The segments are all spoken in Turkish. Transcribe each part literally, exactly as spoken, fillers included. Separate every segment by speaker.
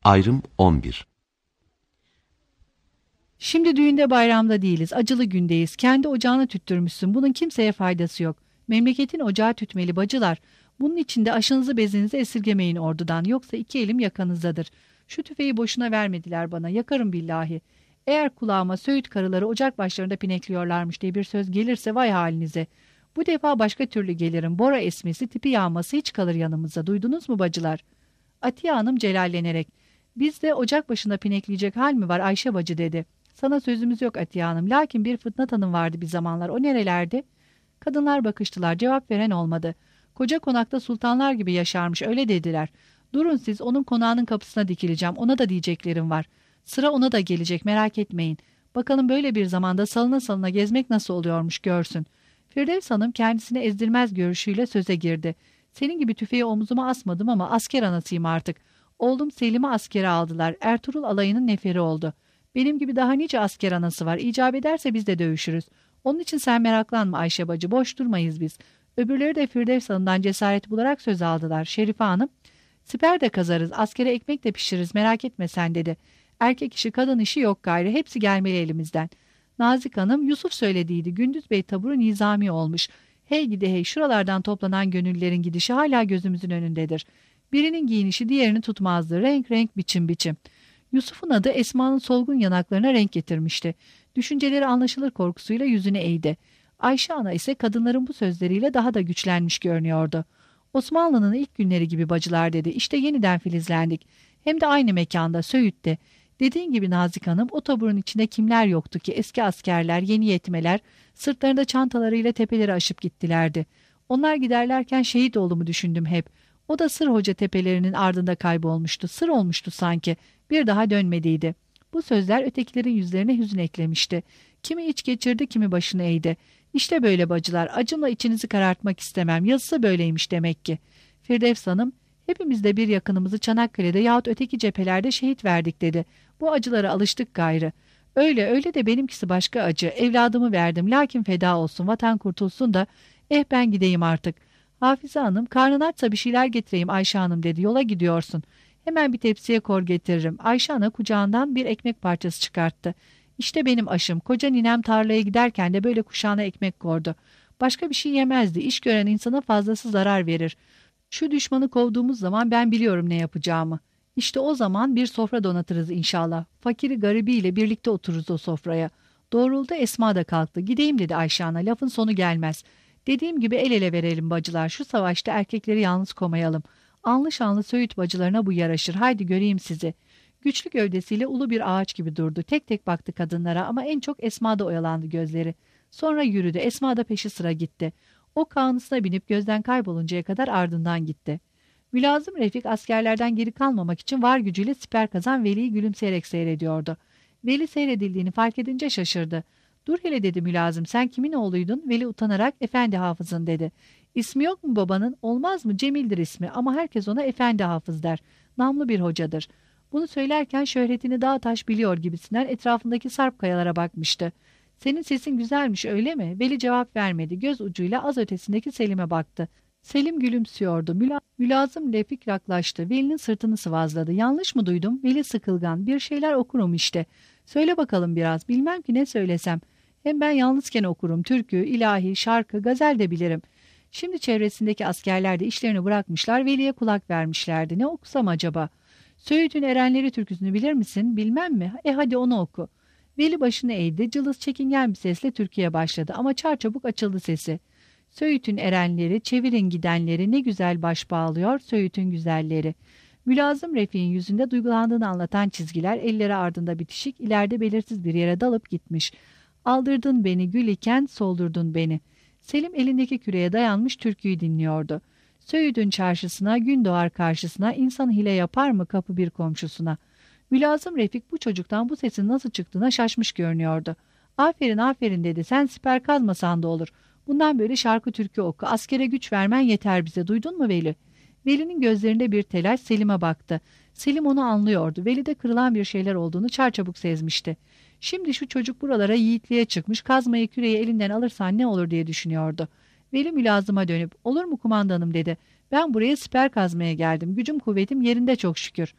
Speaker 1: Ayrım on bir.
Speaker 2: Şimdi düğünde bayramda değiliz, acılı gündeyiz. Kendi ocağını tüttürmüşsün, bunun kimseye faydası yok. Memleketin ocağı tütmeli bacılar. Bunun için de aşınızı bezinizi esirgemeyin ordudan, yoksa iki elim yakanızdadır. Şu tüfeği boşuna vermediler bana, yakarım billahi. Eğer kulağıma Söğüt karıları ocak başlarında pinekliyorlarmış diye bir söz gelirse vay halinize. Bu defa başka türlü gelirim, bora esmesi, tipi yağması hiç kalır yanımıza, duydunuz mu bacılar? Atiye Hanım celallenerek, bizde ocak başında pinekleyecek hal mi var Ayşe bacı dedi. Sana sözümüz yok Atiye Hanım, lakin bir Fıtnat Hanım vardı bir zamanlar, o nerelerde? Kadınlar bakıştılar, cevap veren olmadı. Koca konakta sultanlar gibi yaşarmış, öyle dediler. Durun siz, onun konağının kapısına dikileceğim, ona da diyeceklerim var. Sıra ona da gelecek, merak etmeyin. Bakalım böyle bir zamanda salına salına gezmek nasıl oluyormuş görsün. Firdevs Hanım kendisine ezdirmez görüşüyle söze girdi. Senin gibi tüfeği omzuma asmadım ama asker anasıyım artık. Oğlum Selim'i askere aldılar, Ertuğrul alayının neferi oldu. Benim gibi daha nice asker anası var, icap ederse biz de dövüşürüz. Onun için sen meraklanma Ayşe bacı, boş durmayız biz. Öbürleri de Firdevs Hanım'dan cesaret bularak söz aldılar. Şerife Hanım, siper de kazarız, askere ekmek de pişiririz, merak etme sen dedi. Erkek işi kadın işi yok gayrı, hepsi gelmeli elimizden. Nazik Hanım, Yusuf söylediydi, Gündüz Bey taburu nizami olmuş. Hey gidi hey, şuralardan toplanan gönüllerin gidişi hala gözümüzün önündedir. Birinin giyinişi diğerini tutmazdı, renk renk biçim biçim. Yusuf'un adı Esma'nın solgun yanaklarına renk getirmişti. Düşünceleri anlaşılır korkusuyla yüzüne eğdi. Ayşe ana ise kadınların bu sözleriyle daha da güçlenmiş görünüyordu. Osmanlı'nın ilk günleri gibi bacılar dedi. İşte yeniden filizlendik. Hem de aynı mekanda, Söğüt'te. Dediğin gibi Nazik Hanım, o taburun içinde kimler yoktu ki? Eski askerler, yeni yetmeler, sırtlarında çantalarıyla tepeleri aşıp gittilerdi. Onlar giderlerken şehit olduğumu düşündüm hep. O da Sır Hoca tepelerinin ardında kaybolmuştu. Sır olmuştu sanki. Bir daha dönmediydi. Bu sözler ötekilerin yüzlerine hüzün eklemişti. Kimi iç geçirdi, kimi başını eğdi. İşte böyle bacılar, acımla içinizi karartmak istemem. Yazısı böyleymiş demek ki. Firdevs Hanım, hepimiz de bir yakınımızı Çanakkale'de yahut öteki cephelerde şehit verdik dedi. Bu acılara alıştık gayrı. Öyle öyle de benimkisi başka acı. Evladımı verdim, lakin feda olsun, vatan kurtulsun da eh ben gideyim artık. Hafize Hanım, karnın açsa bir şeyler getireyim Ayşe Hanım dedi. Yola gidiyorsun. Hemen bir tepsiye kor getiririm. Ayşe Ana kucağından bir ekmek parçası çıkarttı. İşte benim aşım. Koca ninem tarlaya giderken de böyle kuşağına ekmek kordu. Başka bir şey yemezdi. İş gören insana fazlası zarar verir. Şu düşmanı kovduğumuz zaman ben biliyorum ne yapacağımı. İşte o zaman bir sofra donatırız inşallah. Fakiri garibiyle birlikte otururuz o sofraya. Doğruldu, Esma da kalktı. Gideyim dedi Ayşe Ana. Lafın sonu gelmez. Dediğim gibi el ele verelim bacılar. Şu savaşta erkekleri yalnız komayalım. Anlı şanlı Söğüt bacılarına bu yaraşır. Haydi göreyim sizi. Güçlü gövdesiyle ulu bir ağaç gibi durdu. Tek tek baktı kadınlara ama en çok Esma'da oyalandı gözleri. Sonra yürüdü. Esma da peşi sıra gitti. O kağnısına binip gözden kayboluncaya kadar ardından gitti. Mülazım Refik askerlerden geri kalmamak için var gücüyle siper kazan Veli'yi gülümseyerek seyrediyordu. Veli seyredildiğini fark edince şaşırdı. Dur hele dedi mülazım, sen kimin oğluydun? Veli utanarak efendi hafızın dedi. İsmi yok mu babanın? Olmaz mı? Cemil'dir ismi ama herkes ona efendi hafız der. Namlı bir hocadır. Bunu söylerken şöhretini dağ taş biliyor gibisinden etrafındaki sarp kayalara bakmıştı. Senin sesin güzelmiş öyle mi? Veli cevap vermedi. Göz ucuyla az ötesindeki Selim'e baktı. Selim gülümsüyordu. Müla Mülazım Refik yaklaştı. Veli'nin sırtını sıvazladı. Yanlış mı duydum? Veli sıkılgan. Bir şeyler okurum işte. Söyle bakalım biraz. Bilmem ki ne söylesem. Hem ben yalnızken okurum. Türkü, ilahi, şarkı, gazel de bilirim. Şimdi çevresindeki askerler de işlerini bırakmışlar. Veli'ye kulak vermişlerdi. Ne okusam acaba? Söğüt'ün Erenleri türküsünü bilir misin? Bilmem mi? E hadi onu oku. Veli başını eğdi. Cılız çekingen bir sesle türküye başladı. Ama çarçabuk açıldı sesi. Söğüt'ün erenleri, çevirin gidenleri, ne güzel baş bağlıyor Söğüt'ün güzelleri. Mülazım Refik'in yüzünde duygulandığını anlatan çizgiler elleri ardında bitişik, ileride belirsiz bir yere dalıp gitmiş. Aldırdın beni gül iken soldurdun beni. Selim elindeki küreye dayanmış türküyü dinliyordu. Söğüt'ün çarşısına, gün doğar karşısına, insan hile yapar mı kapı bir komşusuna? Mülazım Refik bu çocuktan bu sesin nasıl çıktığına şaşmış görünüyordu. Aferin aferin dedi, sen siper kazmasan da olur. Bundan böyle şarkı türkü oku, askere güç vermen yeter bize, duydun mu Veli? Veli'nin gözlerinde bir telaş, Selim'e baktı. Selim onu anlıyordu. Veli'de kırılan bir şeyler olduğunu çarçabuk sezmişti. Şimdi şu çocuk buralara yiğitliğe çıkmış, kazmayı küreyi elinden alırsan ne olur diye düşünüyordu. Veli mülazıma dönüp, olur mu kumandanım dedi. Ben buraya siper kazmaya geldim. Gücüm kuvvetim yerinde çok şükür.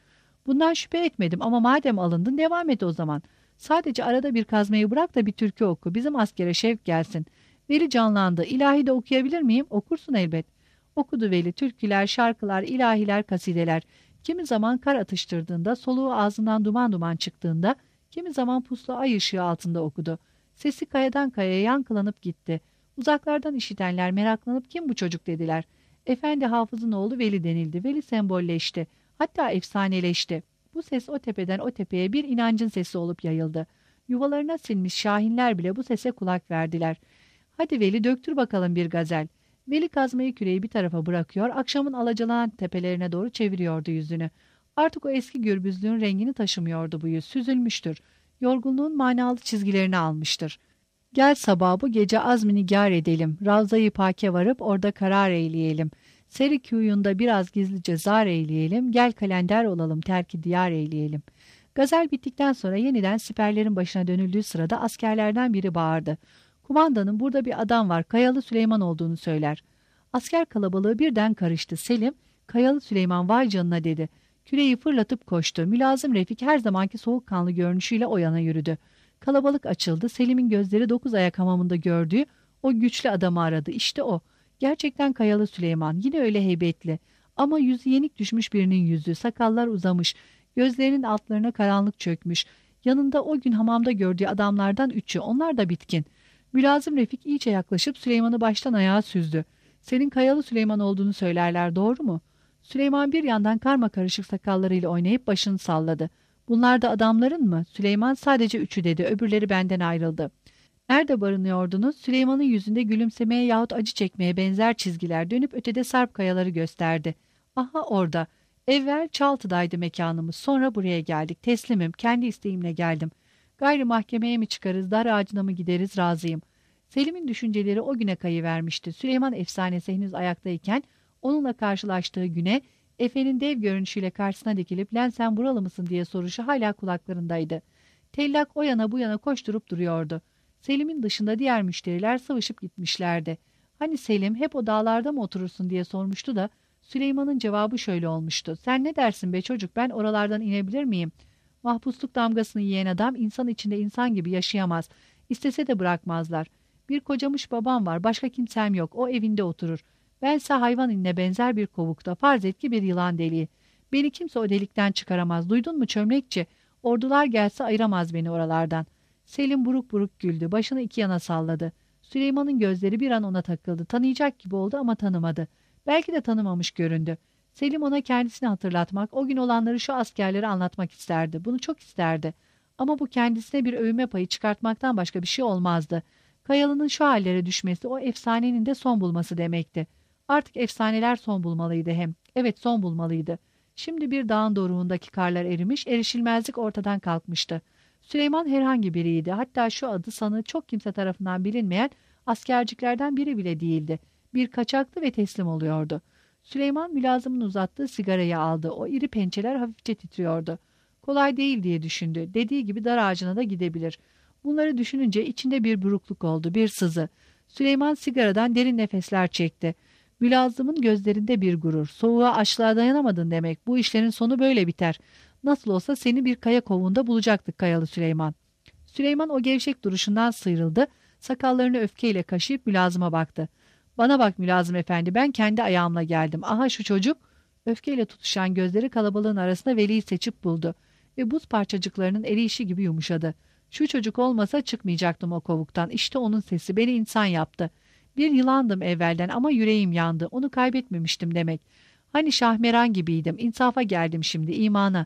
Speaker 2: Bundan şüphe etmedim ama madem alındın devam et o zaman. Sadece arada bir kazmayı bırak da bir türkü oku. Bizim askere şevk gelsin. Veli canlandı. İlahi de okuyabilir miyim? Okursun elbet. Okudu Veli. Türküler, şarkılar, ilahiler, kasideler. Kimi zaman kar atıştırdığında, soluğu ağzından duman duman çıktığında, kimi zaman puslu ay ışığı altında okudu. Sesi kayadan kayaya yankılanıp gitti. Uzaklardan işitenler meraklanıp kim bu çocuk dediler. Efendi Hafız'ın oğlu Veli denildi. Veli sembolleşti. Hatta efsaneleşti. Bu ses o tepeden o tepeye bir inancın sesi olup yayıldı. Yuvalarına sinmiş şahinler bile bu sese kulak verdiler. Hadi Veli döktür bakalım bir gazel. Veli kazmayı küreği bir tarafa bırakıyor, akşamın alacalanan tepelerine doğru çeviriyordu yüzünü. Artık o eski gürbüzlüğün rengini taşımıyordu bu yüz, süzülmüştür. Yorgunluğun manalı çizgilerini almıştır. Gel sabah bu gece azmi nigar edelim, Ravza-i Pake varıp orada karar eyleyelim. Seri kuyunda biraz gizlice zar eyleyelim, gel kalender olalım, terki diyar eyleyelim. Gazel bittikten sonra yeniden siperlerin başına dönüldüğü sırada askerlerden biri bağırdı. Kumandanın burada bir adam var, Kayalı Süleyman olduğunu söyler. Asker kalabalığı birden karıştı. Selim, Kayalı Süleyman vay canına dedi. Küreği fırlatıp koştu. Mülazım Refik her zamanki soğukkanlı görünüşüyle o yana yürüdü. Kalabalık açıldı. Selim'in gözleri dokuz ayak hamamında gördüğü o güçlü adamı aradı. İşte o. Gerçekten Kayalı Süleyman. Yine öyle heybetli. Ama yüzü yenik düşmüş birinin yüzü. Sakallar uzamış. Gözlerinin altlarına karanlık çökmüş. Yanında o gün hamamda gördüğü adamlardan üçü. Onlar da bitkin. Mülazım Refik iyice yaklaşıp Süleyman'ı baştan ayağa süzdü. Senin Kayalı Süleyman olduğunu söylerler, doğru mu? Süleyman bir yandan karma karışık sakallarıyla oynayıp başını salladı. Bunlar da adamların mı? Süleyman sadece üçü dedi. Öbürleri benden ayrıldı. Nerede barınıyordunuz? Süleyman'ın yüzünde gülümsemeye yahut acı çekmeye benzer çizgiler dönüp ötede sarp kayaları gösterdi. Aha orada. Evvel Çaltı'daydı mekanımız. Sonra buraya geldik. Teslimim. Kendi isteğimle geldim. Gayrı mahkemeye mi çıkarız, dar ağacına mı gideriz, razıyım. Selim'in düşünceleri o güne kayıvermişti. Süleyman efsanesi henüz ayaktayken onunla karşılaştığı güne Efe'nin dev görünüşüyle karşısına dikilip "Lan sen buralı mısın?" diye soruşu hala kulaklarındaydı. Tellak o yana bu yana koşturup duruyordu. Selim'in dışında diğer müşteriler sıvışıp gitmişlerdi. Hani Selim hep o dağlarda mı oturursun diye sormuştu da Süleyman'ın cevabı şöyle olmuştu. Sen ne dersin be çocuk, ben oralardan inebilir miyim? Mahpusluk damgasını yiyen adam insan içinde insan gibi yaşayamaz. İstese de bırakmazlar. Bir kocamış babam var, başka kimsem yok. O evinde oturur. Bense hayvan inine benzer bir kovukta, farz et ki bir yılan deliği. Beni kimse o delikten çıkaramaz. Duydun mu çömlekçi? Ordular gelse ayıramaz beni oralardan. Selim buruk buruk güldü. Başını iki yana salladı. Süleyman'ın gözleri bir an ona takıldı. Tanıyacak gibi oldu ama tanımadı. Belki de tanımamış göründü. Selim ona kendisini hatırlatmak, o gün olanları şu askerlere anlatmak isterdi. Bunu çok isterdi. Ama bu kendisine bir övünme payı çıkartmaktan başka bir şey olmazdı. Kayalı'nın şu hallere düşmesi o efsanenin de son bulması demekti. Artık efsaneler son bulmalıydı hem. Evet, son bulmalıydı. Şimdi bir dağın doruğundaki karlar erimiş, erişilmezlik ortadan kalkmıştı. Süleyman herhangi biriydi. Hatta şu adı sanığı çok kimse tarafından bilinmeyen askerciklerden biri bile değildi. Bir kaçaktı ve teslim oluyordu. Süleyman mülazımın uzattığı sigarayı aldı. O iri pençeler hafifçe titriyordu. Kolay değil diye düşündü. Dediği gibi dar ağacına da gidebilir. Bunları düşününce içinde bir burukluk oldu, bir sızı. Süleyman sigaradan derin nefesler çekti. Mülazımın gözlerinde bir gurur. Soğuğa, açlığa dayanamadın demek. Bu işlerin sonu böyle biter. Nasıl olsa seni bir kaya kovuğunda bulacaktık Kayalı Süleyman. Süleyman o gevşek duruşundan sıyrıldı. Sakallarını öfkeyle kaşıyıp mülazıma baktı. Bana bak Mülazım efendi, ben kendi ayağımla geldim. Aha şu çocuk. Öfkeyle tutuşan gözleri kalabalığın arasında Veli'yi seçip buldu. Ve buz parçacıklarının eriyişi gibi yumuşadı. Şu çocuk olmasa çıkmayacaktım o kovuktan. İşte onun sesi beni insan yaptı. Bir yılandım evvelden ama yüreğim yandı. Onu kaybetmemiştim demek. Hani Şahmeran gibiydim. İnsafa geldim şimdi, imana.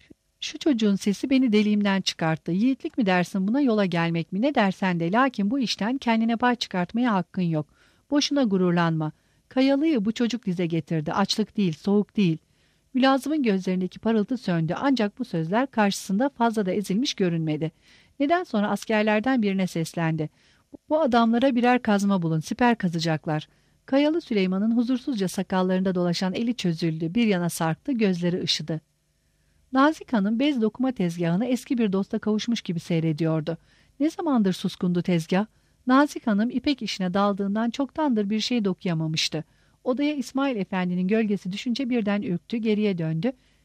Speaker 2: Şu çocuğun sesi beni deliğimden çıkarttı. Yiğitlik mi dersin buna, yola gelmek mi? Ne dersen de, lakin bu işten kendine pay çıkartmaya hakkın yok. Boşuna gururlanma. Kayalı'yı bu çocuk dize getirdi. Açlık değil, soğuk değil. Mülazımın gözlerindeki parıltı söndü. Ancak bu sözler karşısında fazla da ezilmiş görünmedi. Neden sonra askerlerden birine seslendi. Bu adamlara birer kazma bulun, siper kazacaklar. Kayalı Süleyman'ın huzursuzca sakallarında dolaşan eli çözüldü. Bir yana sarktı, gözleri ışıdı. Nazik Hanım bez dokuma tezgahını eski bir dosta kavuşmuş gibi seyrediyordu. Ne zamandır suskundu tezgah? Nazik Hanım ipek işine daldığından çoktandır bir şey dokuyamamıştı. Odaya İsmail Efendi'nin gölgesi düşünce birden ürktü, geriye döndü.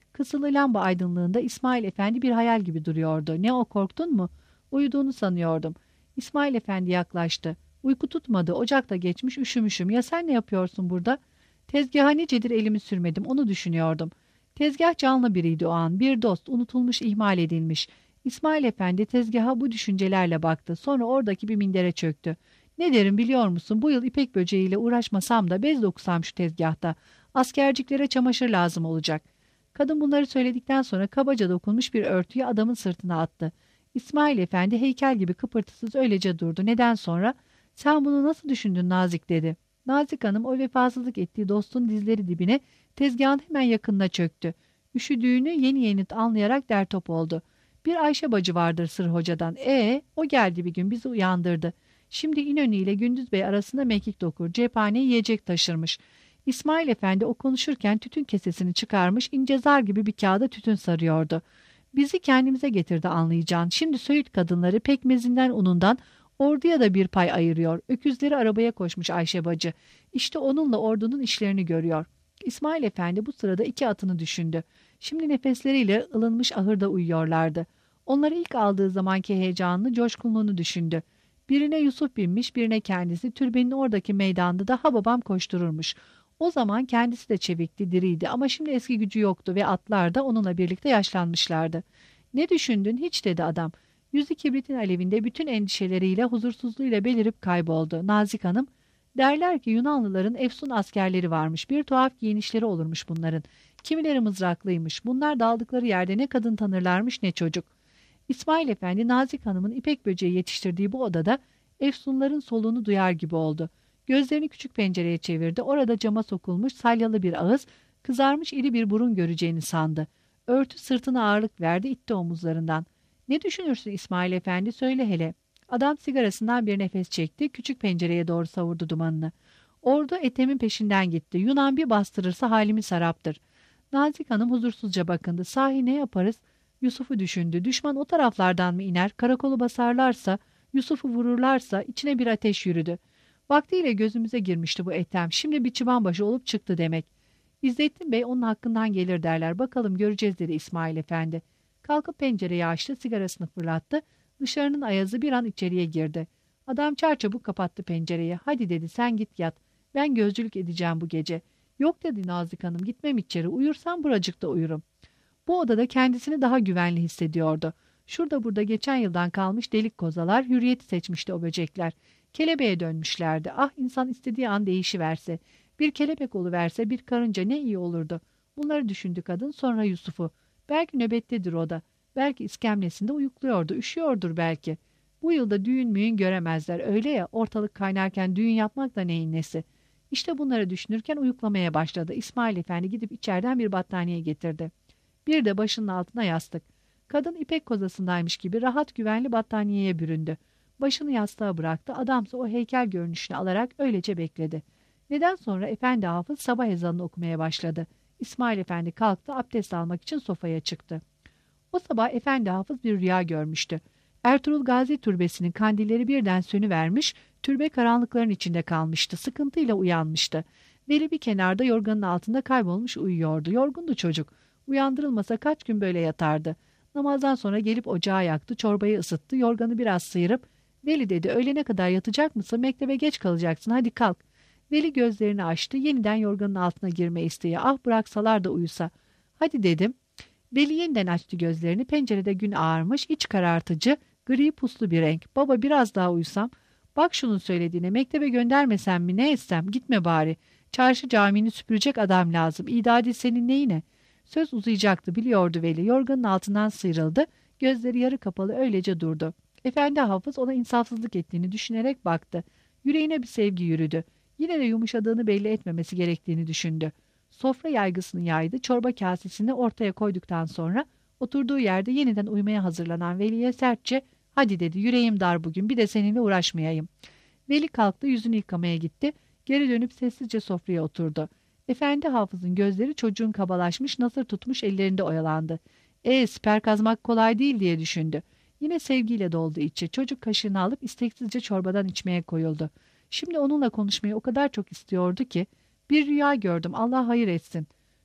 Speaker 2: Kısılı lamba aydınlığında İsmail Efendi bir hayal gibi duruyordu. Ne o, korktun mu? Uyuduğunu sanıyordum. İsmail Efendi yaklaştı. Uyku tutmadı, ocakta geçmiş, üşümüşüm. Ya sen ne yapıyorsun burada? Tezgaha nicedir elimi sürmedim, onu düşünüyordum. Tezgah canlı biriydi o an, bir dost, unutulmuş, ihmal edilmiş. İsmail Efendi tezgaha bu düşüncelerle baktı. Sonra oradaki bir mindere çöktü. Ne derim biliyor musun? Bu yıl ipek böceğiyle uğraşmasam da bez dokusam şu tezgahta. Askerciklere çamaşır lazım olacak. Kadın bunları söyledikten sonra kabaca dokunmuş bir örtüyü adamın sırtına attı. İsmail Efendi heykel gibi kıpırtısız öylece durdu. Neden sonra? Sen bunu nasıl düşündün Nazik dedi. Nazik Hanım o vefasızlık ettiği dostun dizleri dibine tezgahın hemen yakınına çöktü. Üşüdüğünü yeni yeni anlayarak dertop oldu. Bir Ayşe bacı vardır Sır Hoca'dan. E o geldi bir gün bizi uyandırdı. Şimdi İnönü ile Gündüz Bey arasında mekik dokur, cephane yiyecek taşırmış. İsmail Efendi o konuşurken tütün kesesini çıkarmış, ince zar gibi bir kağıda tütün sarıyordu. Bizi kendimize getirdi anlayacağın. Şimdi Söğüt kadınları pekmezinden unundan orduya da bir pay ayırıyor. Öküzleri arabaya koşmuş Ayşe bacı. İşte onunla ordunun işlerini görüyor. İsmail Efendi bu sırada iki atını düşündü. Şimdi nefesleriyle ılınmış ahırda uyuyorlardı. Onları ilk aldığı zamanki heyecanını, coşkunluğunu düşündü. Birine Yusuf binmiş, birine kendisi, türbenin oradaki meydanda da ha babam koştururmuş. O zaman kendisi de çevikti, diriydi ama şimdi eski gücü yoktu ve atlar da onunla birlikte yaşlanmışlardı. Ne düşündün hiç dedi adam. Yüzü kibritin alevinde bütün endişeleriyle, huzursuzluğuyla belirip kayboldu. Nazik Hanım, derler ki Yunanlıların efsun askerleri varmış. Bir tuhaf giyinişleri olurmuş bunların. Kimileri mızraklıymış. Bunlar daldıkları yerde ne kadın tanırlarmış ne çocuk. İsmail Efendi, Nazik Hanım'ın ipek böceği yetiştirdiği bu odada efsunların soluğunu duyar gibi oldu. Gözlerini küçük pencereye çevirdi. Orada cama sokulmuş salyalı bir ağız, kızarmış iri bir burun göreceğini sandı. Örtü sırtına ağırlık verdi, itti omuzlarından. Ne düşünürsün İsmail Efendi, söyle hele. Adam sigarasından bir nefes çekti, küçük pencereye doğru savurdu dumanını. Ordu Ethem'in peşinden gitti. Yunan bir bastırırsa halimiz saraptır. Nazik Hanım huzursuzca bakındı. Sahi ne yaparız? Yusuf'u düşündü. Düşman o taraflardan mı iner? Karakolu basarlarsa, Yusuf'u vururlarsa içine bir ateş yürüdü. Vaktiyle gözümüze girmişti bu Ethem. Şimdi bir çıbanbaşı olup çıktı demek. İzzettin Bey onun hakkından gelir derler. Bakalım göreceğiz dedi İsmail Efendi. Kalkıp pencereyi açtı, sigarasını fırlattı. Dışarının ayazı bir an içeriye girdi. Adam çarçabuk kapattı pencereyi. Hadi dedi sen git yat. Ben gözcülük edeceğim bu gece. Yok dedi Nazik Hanım, gitmem içeri. Uyursam buracıkta uyurum. Bu odada kendisini daha güvenli hissediyordu. Şurada burada geçen yıldan kalmış delik kozalar hürriyeti seçmişti o böcekler. Kelebeğe dönmüşlerdi. Ah insan istediği an değişiverse. Bir kelebek oluverse bir karınca ne iyi olurdu. Bunları düşündü kadın, sonra Yusuf'u. Belki nöbettedir o da. Belki iskemlesinde uyukluyordu, üşüyordur belki. Bu yılda düğün müğün göremezler. Öyle ya, ortalık kaynarken düğün yapmak da neyin nesi. İşte bunları düşünürken uyuklamaya başladı. İsmail Efendi gidip içeriden bir battaniye getirdi. Bir de başının altına yastık. Kadın ipek kozasındaymış gibi rahat güvenli battaniyeye büründü. Başını yastığa bıraktı. Adamsa o heykel görünüşünü alarak öylece bekledi. Neden sonra Efendi Hafız sabah ezanını okumaya başladı. İsmail Efendi kalktı, abdest almak için sofaya çıktı. O sabah Efendi Hafız bir rüya görmüştü. Ertuğrul Gazi Türbesi'nin kandilleri birden sönüvermiş, türbe karanlıkların içinde kalmıştı. Sıkıntıyla uyanmıştı. Veli bir kenarda yorganın altında kaybolmuş uyuyordu. Yorgundu çocuk. Uyandırılmasa kaç gün böyle yatardı. Namazdan sonra gelip ocağı yaktı, çorbayı ısıttı, yorganı biraz sıyırıp "Veli" dedi, "öğlene kadar yatacak mısın? Mektebe geç kalacaksın, hadi kalk." Veli gözlerini açtı, yeniden yorganın altına girme isteği. Ah bıraksalar da uyusa. "Hadi" dedim. Veli yeniden açtı gözlerini, pencerede gün ağarmış, iç karartıcı, gri puslu bir renk. "Baba biraz daha uyusam." "Bak şunun söylediğine, mektebe göndermesem mi ne etsem, gitme bari. Çarşı camini süpürecek adam lazım, İdadi senin neyine?" Söz uzayacaktı biliyordu Veli. Yorganın altından sıyrıldı. Gözleri yarı kapalı öylece durdu. Efendi Hafız ona insafsızlık ettiğini düşünerek baktı. Yüreğine bir sevgi yürüdü. Yine de yumuşadığını belli etmemesi gerektiğini düşündü. Sofra yaygısını yaydı. Çorba kasesini ortaya koyduktan sonra oturduğu yerde yeniden uyumaya hazırlanan Veli'ye sertçe "Hadi" dedi, "yüreğim dar bugün, bir de seninle uğraşmayayım." Veli kalktı, yüzünü yıkamaya gitti. Geri dönüp sessizce sofraya oturdu. Efendi Hafız'ın gözleri çocuğun kabalaşmış, nasır tutmuş ellerinde oyalandı. E siper kazmak kolay değil diye düşündü. Yine sevgiyle doldu içi. Çocuk kaşığını alıp isteksizce çorbadan içmeye koyuldu. Şimdi onunla konuşmayı o kadar çok istiyordu ki, "Bir rüya gördüm, Allah hayır etsin."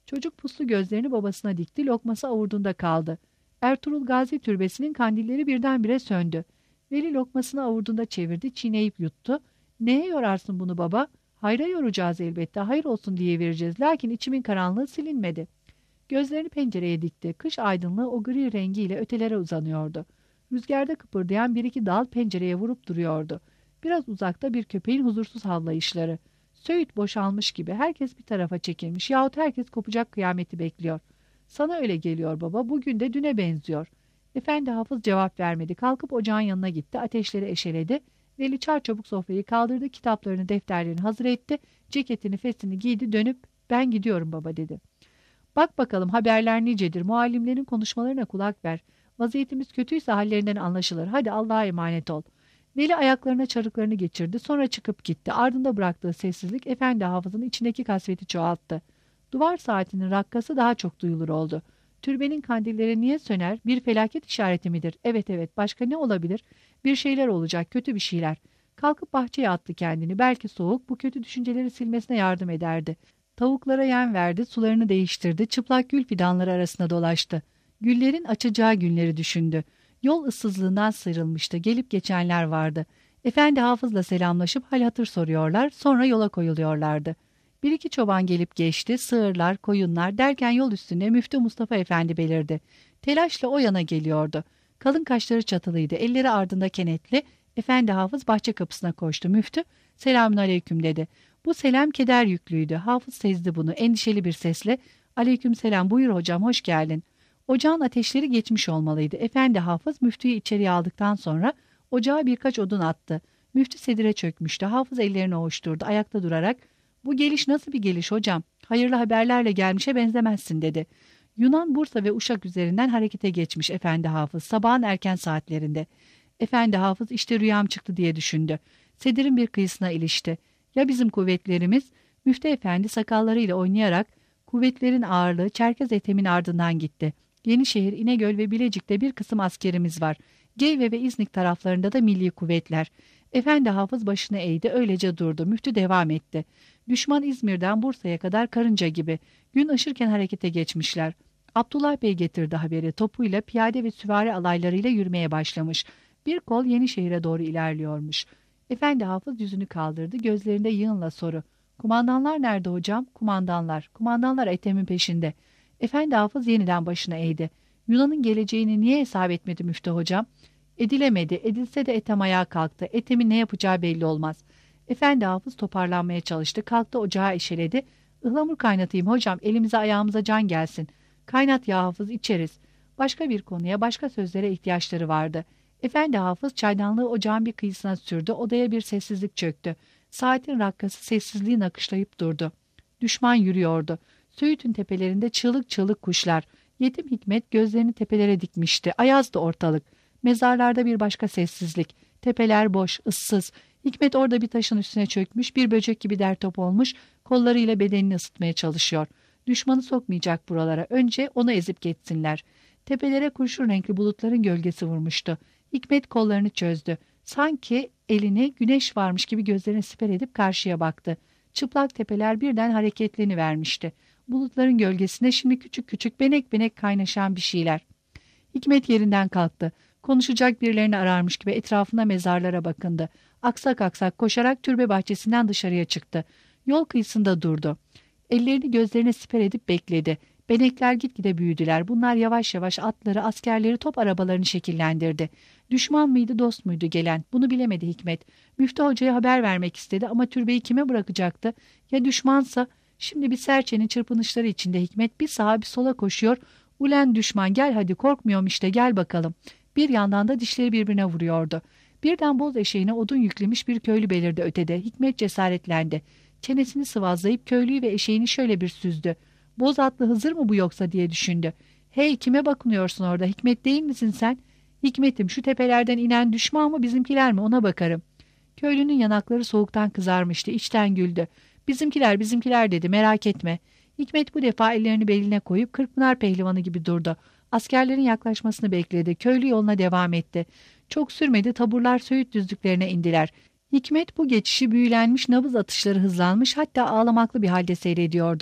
Speaker 2: Çocuk puslu gözlerini babasına dikti, lokması avurdunda kaldı. Ertuğrul Gazi türbesinin kandilleri birdenbire söndü. Veli lokmasını avurdunda çevirdi, çiğneyip yuttu. Neye yorarsın bunu baba? Hayra yoracağız elbette, hayır olsun diye vereceğiz. Lakin içimin karanlığı silinmedi. Gözlerini pencereye dikti. Kış aydınlığı o gri rengiyle ötelere uzanıyordu. Rüzgarda kıpırdayan bir iki dal pencereye vurup duruyordu. Biraz uzakta bir köpeğin huzursuz havlayışları. Söğüt boşalmış gibi herkes bir tarafa çekilmiş yahut herkes kopacak kıyameti bekliyor. Sana öyle geliyor baba, bugün de düne benziyor. Efendi Hafız cevap vermedi. Kalkıp ocağın yanına gitti, ateşleri eşeledi. Veli çarçabuk sofrayı kaldırdı, kitaplarını defterlerini hazır etti. Ceketini fesini giydi, dönüp ben gidiyorum baba dedi. Bak bakalım haberler nicedir, muallimlerin konuşmalarına kulak ver. Vaziyetimiz kötüyse hallerinden anlaşılır. Hadi Allah'a emanet ol. Veli ayaklarına çarıklarını geçirdi. Sonra çıkıp gitti. Ardında bıraktığı sessizlik Efendi Hafız'ın içindeki kasveti çoğalttı. Duvar saatinin rakkası daha çok duyulur oldu. Türbenin kandilleri niye söner? Bir felaket işareti midir? Evet evet, başka ne olabilir? Bir şeyler olacak, kötü bir şeyler. Kalkıp bahçeye attı kendini. Belki soğuk bu kötü düşünceleri silmesine yardım ederdi. Tavuklara yem verdi, sularını değiştirdi. Çıplak gül fidanları arasında dolaştı. Güllerin açacağı günleri düşündü. Yol ıssızlığından sıyrılmıştı. Gelip geçenler vardı. Efendi Hafız'la selamlaşıp hal hatır soruyorlar. Sonra yola koyuluyorlardı. Bir iki çoban gelip geçti. Sığırlar, koyunlar derken yol üstünde Müftü Mustafa Efendi belirdi. Telaşla o yana geliyordu. Kalın kaşları çatılıydı. Elleri ardında kenetli. Efendi Hafız bahçe kapısına koştu. Müftü "Selamün aleyküm" dedi. Bu selam keder yüklüydü. Hafız sezdi bunu. Endişeli bir sesle "Aleyküm selam, buyur hocam, hoş geldin." Ocağın ateşleri geçmiş olmalıydı. Efendi Hafız müftüyü içeriye aldıktan sonra ocağa birkaç odun attı. Müftü sedire çökmüştü. Hafız ellerini ovuşturdu. Ayakta durarak "Bu geliş nasıl bir geliş hocam? Hayırlı haberlerle gelmişe benzemezsin" dedi. Yunan, Bursa ve Uşak üzerinden harekete geçmiş Efendi Hafız sabahın erken saatlerinde. Efendi Hafız işte rüyam çıktı diye düşündü. Sedirin bir kıyısına ilişti. Ya bizim kuvvetlerimiz? Müftü Efendi sakallarıyla oynayarak kuvvetlerin ağırlığı Çerkez Ethem'in ardından gitti. Yenişehir, İnegöl ve Bilecik'te bir kısım askerimiz var. Geyve ve İznik taraflarında da milli kuvvetler. Efendi Hafız başını eğdi, öylece durdu. Müftü devam etti. Düşman İzmir'den Bursa'ya kadar karınca gibi. Gün ışırken harekete geçmişler. Abdullah Bey getirdi haberi. Topuyla, piyade ve süvari alaylarıyla yürümeye başlamış. Bir kol Yenişehir'e doğru ilerliyormuş. Efendi Hafız yüzünü kaldırdı. Gözlerinde yığınla soru. "Kumandanlar nerede hocam?" "Kumandanlar. Kumandanlar Ethem'in peşinde." Efendi Hafız yeniden başına eğdi. Yunan'ın geleceğini niye hesap etmedi Müftü hocam? Edilemedi. Edilse de Ethem ayağa kalktı. Ethem'in ne yapacağı belli olmaz. Efendi Hafız toparlanmaya çalıştı. Kalktı, ocağı eşeledi. "Ihlamur kaynatayım hocam. Elimize ayağımıza can gelsin." "Kaynat ya Hafız, içeriz." Başka bir konuya, başka sözlere ihtiyaçları vardı. Efendi Hafız çaydanlığı ocağın bir kıyısına sürdü. Odaya bir sessizlik çöktü. Saatin rakkası sessizliği nakışlayıp durdu. Düşman yürüyordu. Söğüt'ün tepelerinde çığlık çığlık kuşlar. Yetim Hikmet gözlerini tepelere dikmişti. Ayazdı ortalık. Mezarlarda bir başka sessizlik. Tepeler boş, ıssız. Hikmet orada bir taşın üstüne çökmüş, bir böcek gibi dertop olmuş, kollarıyla bedenini ısıtmaya çalışıyor. Düşmanı sokmayacak buralara. Önce onu ezip geçsinler. Tepelere kurşun renkli bulutların gölgesi vurmuştu. Hikmet kollarını çözdü. Sanki elini güneş varmış gibi gözlerini siper edip karşıya baktı. Çıplak tepeler birden hareketlenivermişti. Bulutların gölgesinde şimdi küçük küçük benek benek kaynaşan bir şeyler. Hikmet yerinden kalktı. Konuşacak birilerini ararmış gibi etrafına, mezarlara bakındı. Aksak aksak koşarak türbe bahçesinden dışarıya çıktı. Yol kıyısında durdu. Ellerini gözlerine siper edip bekledi. Benekler gitgide büyüdüler. Bunlar yavaş yavaş atları, askerleri, top arabalarını şekillendirdi. Düşman mıydı, dost muydu gelen? Bunu bilemedi Hikmet. Müftü hocaya haber vermek istedi ama türbeyi kime bırakacaktı? Ya düşmansa? Şimdi bir serçenin çırpınışları içinde Hikmet bir sağa bir sola koşuyor. "Ulen düşman, gel hadi, korkmuyorum işte, gel bakalım." Bir yandan da dişleri birbirine vuruyordu. Birden boz eşeğine odun yüklemiş bir köylü belirdi ötede. Hikmet cesaretlendi. Çenesini sıvazlayıp köylüyü ve eşeğini şöyle bir süzdü. "Boz atlı Hızır mı bu yoksa?" diye düşündü. "Hey, kime bakınıyorsun orada? Hikmet değil misin sen?" "Hikmet'im, şu tepelerden inen düşman mı bizimkiler mi, ona bakarım." Köylünün yanakları soğuktan kızarmıştı. İçten güldü. "Bizimkiler, bizimkiler" dedi, "merak etme." Hikmet bu defa ellerini beline koyup Kırkpınar pehlivanı gibi durdu. Askerlerin yaklaşmasını bekledi. Köylü yoluna devam etti. Çok sürmedi, taburlar Söğüt düzlüklerine indiler. Hikmet bu geçişi büyülenmiş, nabız atışları hızlanmış, hatta ağlamaklı bir halde seyrediyordu.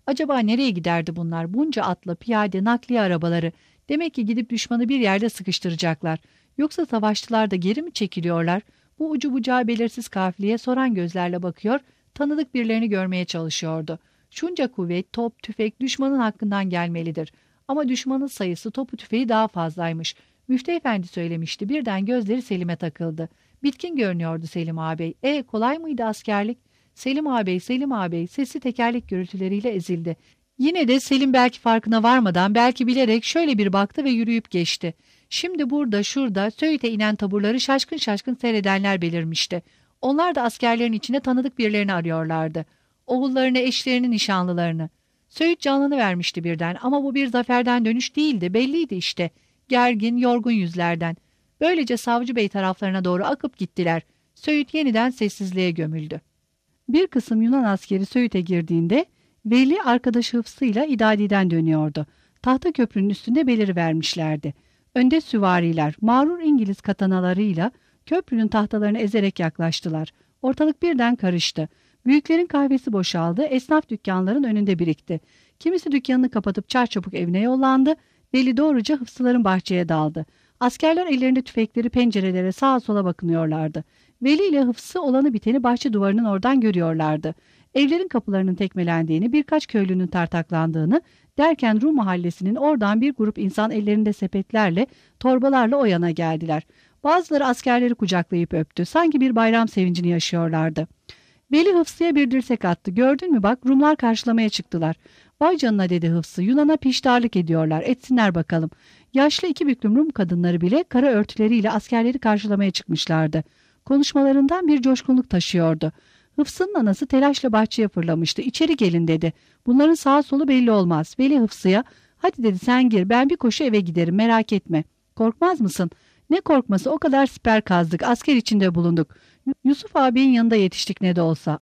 Speaker 2: Acaba nereye giderdi bunlar? Bunca atla, piyade, nakliye arabaları. Demek ki gidip düşmanı bir yerde sıkıştıracaklar. Yoksa savaşçılar da geri mi çekiliyorlar? Bu ucu bucağı belirsiz kafileye soran gözlerle bakıyor, tanıdık birilerini görmeye çalışıyordu. Şunca kuvvet, top, tüfek düşmanın hakkından gelmelidir. Ama düşmanın sayısı topu tüfeği daha fazlaymış. Müftü Efendi söylemişti. Birden gözleri Selim'e takıldı. Bitkin görünüyordu Selim ağabey. E kolay mıydı askerlik? Selim ağabey, Selim ağabey sesi tekerlek gürültüleriyle ezildi. Yine de Selim belki farkına varmadan, belki bilerek şöyle bir baktı ve yürüyüp geçti. Şimdi burada, şurada Söğüt'e inen taburları şaşkın şaşkın seyredenler belirmişti. Onlar da askerlerin içine tanıdık birilerini arıyorlardı. Oğullarını, eşlerini, nişanlılarını. Söğüt canını vermişti birden ama bu bir zaferden dönüş değildi, belliydi işte. Gergin, yorgun yüzlerden. Böylece Savcı Bey taraflarına doğru akıp gittiler. Söğüt yeniden sessizliğe gömüldü. Bir kısım Yunan askeri Söğüt'e girdiğinde Veli arkadaşı Hıfzı'yla İdadi'den dönüyordu. Tahta köprünün üstünde belirivermişlerdi. Önde süvariler, mağrur İngiliz katanalarıyla köprünün tahtalarını ezerek yaklaştılar. Ortalık birden karıştı. Büyüklerin kahvesi boşaldı, esnaf dükkanların önünde birikti. Kimisi dükkanını kapatıp çarçabuk evine yollandı. Veli doğruca Hıfzıların bahçeye daldı. Askerler ellerinde tüfekleri pencerelere sağa sola bakınıyorlardı. Veli ile Hıfzı olanı biteni bahçe duvarının oradan görüyorlardı. Evlerin kapılarının tekmelendiğini, birkaç köylünün tartaklandığını derken Rum mahallesinin oradan bir grup insan ellerinde sepetlerle, torbalarla o yana geldiler. Bazıları askerleri kucaklayıp öptü. Sanki bir bayram sevincini yaşıyorlardı. Veli Hıfzı'ya bir dirsek attı. Gördün mü bak, Rumlar karşılamaya çıktılar. Vay canına dedi Hıfzı. Yunan'a piştarlık ediyorlar. Etsinler bakalım. Yaşlı iki büklüm Rum kadınları bile kara örtüleriyle askerleri karşılamaya çıkmışlardı. Konuşmalarından bir coşkunluk taşıyordu. Hıfzı'nın anası telaşla bahçeye fırlamıştı. İçeri gelin dedi. Bunların sağa solu belli olmaz. Veli Hıfzı'ya hadi dedi sen gir, ben bir koşu eve giderim, merak etme. Korkmaz mısın? Ne korkması, o kadar siper kazdık, asker içinde bulunduk. Yusuf ağabeyin yanında yetiştik ne de olsa.